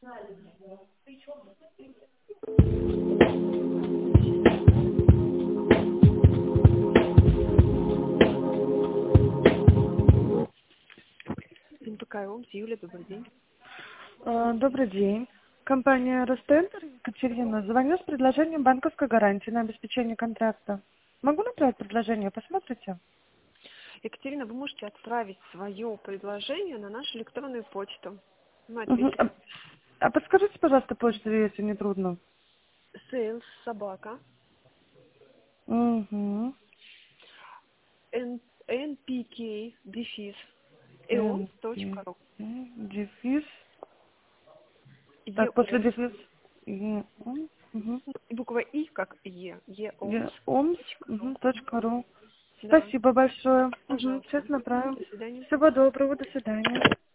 НПК ОМС, Юля, добрый день. Добрый день. Компания Ростендер, Екатерина. Звоню с предложением банковской гарантии на обеспечение контракта. Могу направить предложение? Посмотрите. Екатерина, вы можете отправить свое предложение на нашу электронную почту. Мы Угу. ответим. А подскажите, пожалуйста, почту, если не трудно. Sales собака Угу. npk дефис eom.ru. Дефис. Так, после дефис. Угу. Буква И как eomс.ru. Омс.ру. Да, Спасибо большое. Угу. пожалуйста. Сейчас направим. До свидания. Всего доброго. До свидания.